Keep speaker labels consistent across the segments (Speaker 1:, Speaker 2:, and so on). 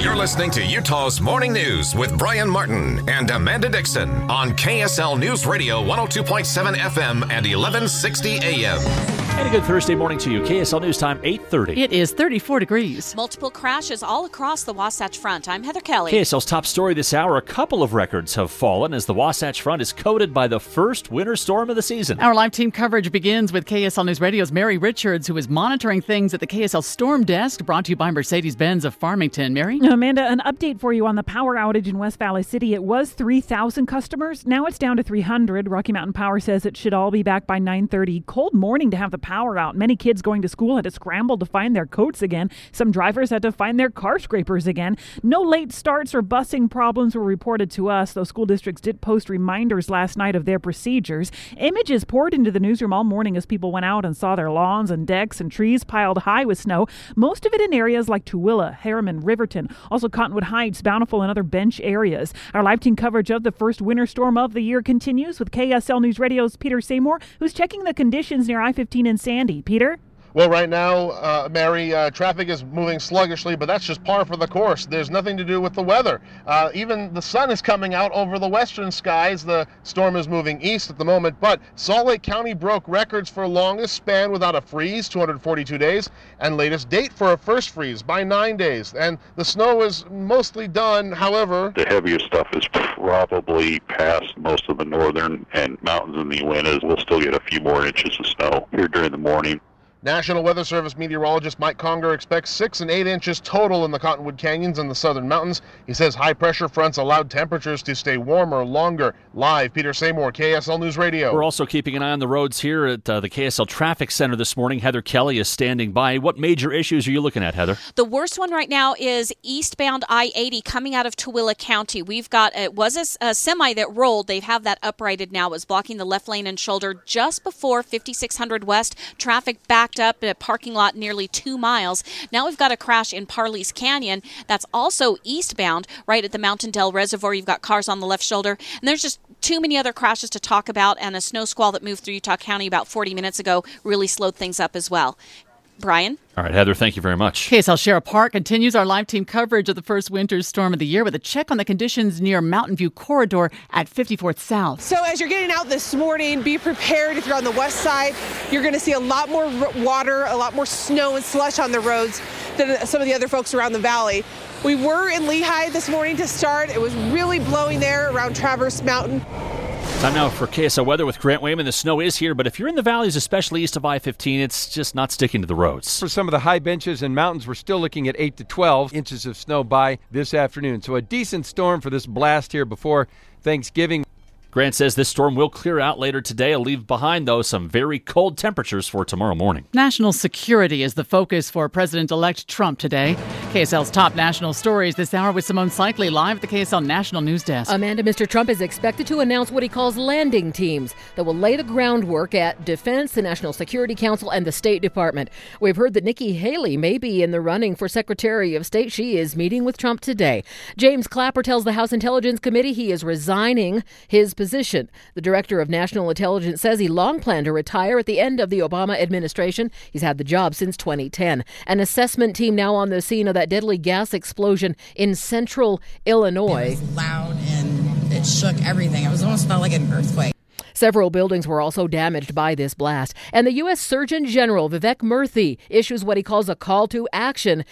Speaker 1: You're listening to Utah's Morning News with Brian Martin and Amanda Dixon on KSL News Radio 102.7 FM and 1160 AM.
Speaker 2: And a good Thursday morning to you. KSL News Time, 8:30.
Speaker 3: It is 34 degrees.
Speaker 4: Multiple crashes all across the Wasatch Front. I'm Heather Kelly.
Speaker 2: KSL's top story this hour, a couple of records have fallen as the Wasatch Front is coated by the first winter storm of the season.
Speaker 3: Our live team coverage begins with KSL News Radio's Mary Richards, who is monitoring things at the KSL Storm Desk, brought to you by Mercedes-Benz of Farmington. Mary?
Speaker 5: Amanda, an update for you on the power outage in West Valley City. It was 3,000 customers. Now it's down to 300. Rocky Mountain Power says it should all be back by 9:30. Cold morning to have the power out. Many kids going to school had to scramble to find their coats again. Some drivers had to find their car scrapers again. No late starts or busing problems were reported to us, though school districts did post reminders last night of their procedures. Images poured into the newsroom all morning as people went out and saw their lawns and decks and trees piled high with snow, most of it in areas like Tooele, Harriman, Riverton, also Cottonwood Heights, Bountiful, and other bench areas. Our live team coverage of the first winter storm of the year continues with KSL News Radio's Peter Seymour, who's checking the conditions near I-15 in Sandy. Peter?
Speaker 6: Well, right now, Mary, traffic is moving sluggishly, but that's just par for the course. There's nothing to do with the weather. Even the sun is coming out over the western skies. The storm is moving east at the moment, but Salt Lake County broke records for longest span without a freeze, 242 days, and latest date for a first freeze by 9 days. And the snow is mostly done, however.
Speaker 7: The heaviest stuff is probably past most of the northern and mountains in the Uintas. We'll still get a few more inches of snow here during the morning.
Speaker 6: National Weather Service meteorologist Mike Conger expects 6 and 8 inches total in the Cottonwood Canyons and the southern mountains. He says high-pressure fronts allowed temperatures to stay warmer longer. Live, Peter Seymour, KSL News Radio.
Speaker 2: We're also keeping an eye on the roads here at the KSL Traffic Center this morning. Heather Kelly is standing by. What major issues are you looking at, Heather?
Speaker 4: The worst one right now is eastbound I-80 coming out of Tooele County. We've got, it was a semi that rolled. They have that uprighted now. It was blocking the left lane and shoulder just before 5600 West. Traffic backed up in a parking lot nearly 2 miles. Now we've got a crash in Parley's Canyon that's also eastbound right at the Mountain Dell Reservoir. You've got cars on the left shoulder, and there's just too many other crashes to talk about, and a snow squall that moved through Utah County about 40 minutes ago really slowed things up as well. Brian?
Speaker 2: All right, Heather, thank you very much.
Speaker 3: KSL Sheriff Park continues our live team coverage of the first winter storm of the year with a check on the conditions near Mountain View Corridor at 54th South.
Speaker 8: So as you're getting out this morning, be prepared. If you're on the west side, you're going to see a lot more water, a lot more snow and slush on the roads than some of the other folks around the valley. We were in Lehigh this morning to start. It was really blowing there around Traverse Mountain.
Speaker 2: Time now for KSL weather with Grant Wayman. The snow is here, but if you're in the valleys, especially east of I-15, it's just not sticking to the roads.
Speaker 9: For some of the high benches and mountains, we're still looking at 8 to 12 inches of snow by this afternoon. So a decent storm for this blast here before Thanksgiving.
Speaker 2: Grant says this storm will clear out later today. It'll leave behind, though, some very cold temperatures for tomorrow morning.
Speaker 3: National security is the focus for President-elect Trump today. KSL's top national stories this hour with Simone Cycli live at the KSL National News Desk.
Speaker 10: Amanda, Mr. Trump is expected to announce what he calls landing teams that will lay the groundwork at Defense, the National Security Council, and the State Department. We've heard that Nikki Haley may be in the running for Secretary of State. She is meeting with Trump today. James Clapper tells the House Intelligence Committee he is resigning his position. The Director of National Intelligence says he long planned to retire at the end of the Obama administration. He's had the job since 2010. An assessment team now on the scene of that deadly gas explosion in central Illinois.
Speaker 11: It was loud and it shook everything. It was almost felt like an earthquake.
Speaker 10: Several buildings were also damaged by this blast. And the U.S. Surgeon General Vivek Murthy issues what he calls a call to action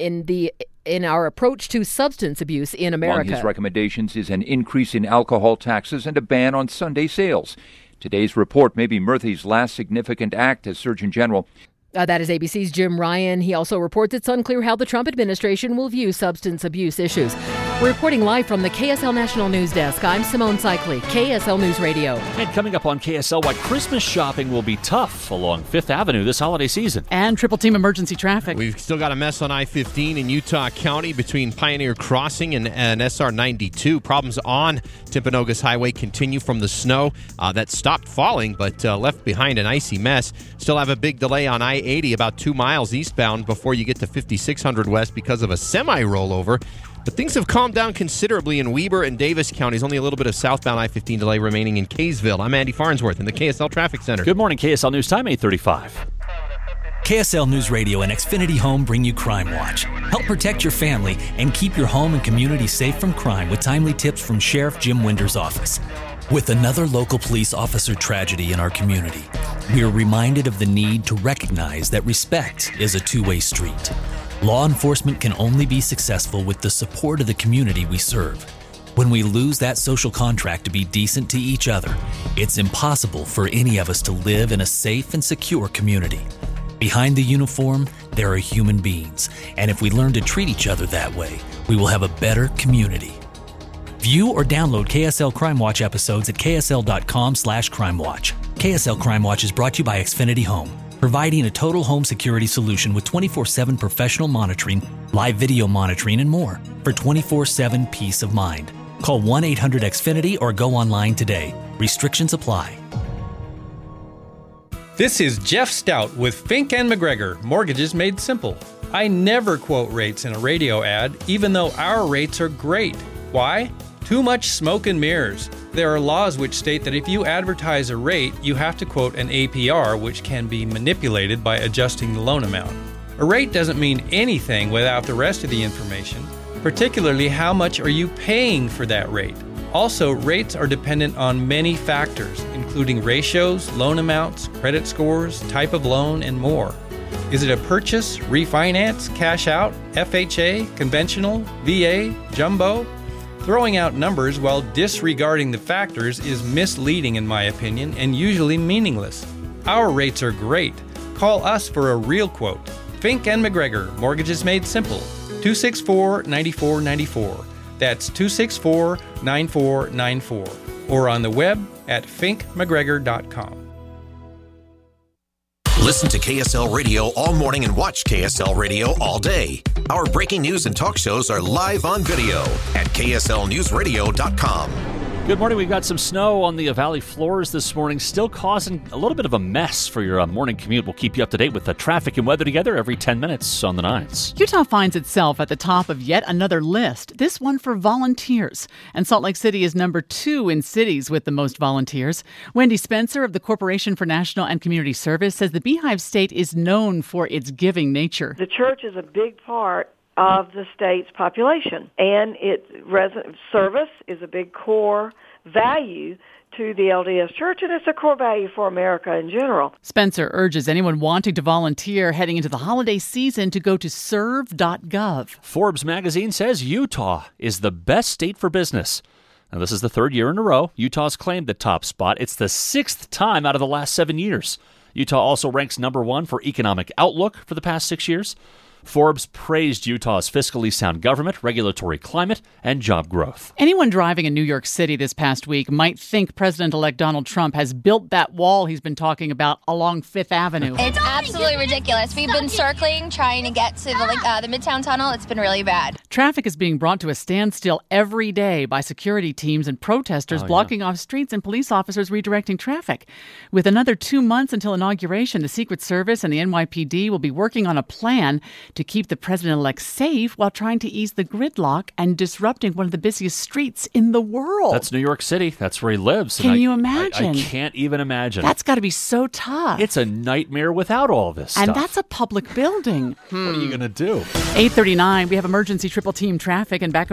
Speaker 10: in our approach to substance abuse in America.
Speaker 12: Among his recommendations is an increase in alcohol taxes and a ban on Sunday sales. Today's report may be Murthy's last significant act as Surgeon General.
Speaker 10: That is ABC's Jim Ryan. He also reports it's unclear how the Trump administration will view substance abuse issues. We're reporting live from the KSL National News Desk. I'm Simone Cycli, KSL News Radio.
Speaker 2: And coming up on KSL, why Christmas shopping will be tough along Fifth Avenue this holiday season.
Speaker 3: And triple team emergency traffic.
Speaker 13: We've still got a mess on I-15 in Utah County between Pioneer Crossing and SR 92. Problems on Timpanogos Highway continue from the snow that stopped falling but left behind an icy mess. Still have a big delay on I-80 about 2 miles eastbound before you get to 5600 West because of a semi-rollover. But things have calmed down considerably in Weber and Davis counties. Only a little bit of southbound I-15 delay remaining in Kaysville. I'm Andy Farnsworth in the KSL Traffic Center.
Speaker 2: Good morning, KSL News Time, 8:35.
Speaker 14: KSL News Radio and Xfinity Home bring you Crime Watch. Help protect your family and keep your home and community safe from crime with timely tips from Sheriff Jim Winder's office. With another local police officer tragedy in our community, we are reminded of the need to recognize that respect is a two-way street. Law enforcement can only be successful with the support of the community we serve. When we lose that social contract to be decent to each other, it's impossible for any of us to live in a safe and secure community. Behind the uniform, there are human beings, and if we learn to treat each other that way, we will have a better community. View or download KSL Crime Watch episodes at ksl.com/crimewatch. KSL Crime Watch is brought to you by Xfinity Home, providing a total home security solution with 24/7 professional monitoring, live video monitoring, and more for 24/7 peace of mind. Call 1-800-XFINITY or go online today. Restrictions apply.
Speaker 15: This is Jeff Stout with Fink & McGregor, Mortgages Made Simple. I never quote rates in a radio ad, even though our rates are great. Why? Too much smoke and mirrors. There are laws which state that if you advertise a rate, you have to quote an APR, which can be manipulated by adjusting the loan amount. A rate doesn't mean anything without the rest of the information, particularly how much are you paying for that rate. Also, rates are dependent on many factors, including ratios, loan amounts, credit scores, type of loan, and more. Is it a purchase, refinance, cash out, FHA, conventional, VA, jumbo? Throwing out numbers while disregarding the factors is misleading in my opinion and usually meaningless. Our rates are great. Call us for a real quote. Fink & McGregor, Mortgages Made Simple, 264-9494. That's 264-9494. Or on the web at finkmcgregor.com.
Speaker 1: Listen to KSL Radio all morning and watch KSL Radio all day. Our breaking news and talk shows are live on video at kslnewsradio.com.
Speaker 2: Good morning. We've got some snow on the valley floors this morning, still causing a little bit of a mess for your morning commute. We'll keep you up to date with the traffic and weather together every 10 minutes on the 9s.
Speaker 3: Utah finds itself at the top of yet another list, this one for volunteers. And Salt Lake City is number 2 in cities with the most volunteers. Wendy Spencer of the Corporation for National and Community Service says the Beehive State is known for its giving nature.
Speaker 16: The church is a big part of the state's population, and its service is a big core value to the LDS Church, and it's a core value for America in general.
Speaker 3: Spencer urges anyone wanting to volunteer heading into the holiday season to go to serve.gov.
Speaker 2: Forbes magazine says Utah is the best state for business. Now, this is the 3rd year in a row Utah's claimed the top spot. It's the 6th time out of the last 7 years. Utah also ranks number 1 for economic outlook for the past 6 years. Forbes praised Utah's fiscally sound government, regulatory climate, and job growth.
Speaker 3: Anyone driving in New York City this past week might think President-elect Donald Trump has built that wall he's been talking about along Fifth Avenue.
Speaker 17: It's absolutely ridiculous. We've been circling, trying to get to the Midtown Tunnel. It's been really bad.
Speaker 3: Traffic is being brought to a standstill every day by security teams and protesters blocking off streets and police officers redirecting traffic. With another 2 months until inauguration, the Secret Service and the NYPD will be working on a plan to keep the president-elect safe while trying to ease the gridlock and disrupting one of the busiest streets in the world.
Speaker 2: That's New York City. That's where he lives.
Speaker 3: Can you imagine?
Speaker 2: I can't even imagine.
Speaker 3: That's got to be so tough.
Speaker 2: It's a nightmare without all this stuff.
Speaker 3: And that's a public building.
Speaker 2: What are you going to do?
Speaker 3: 8:39, we have emergency triple team traffic and back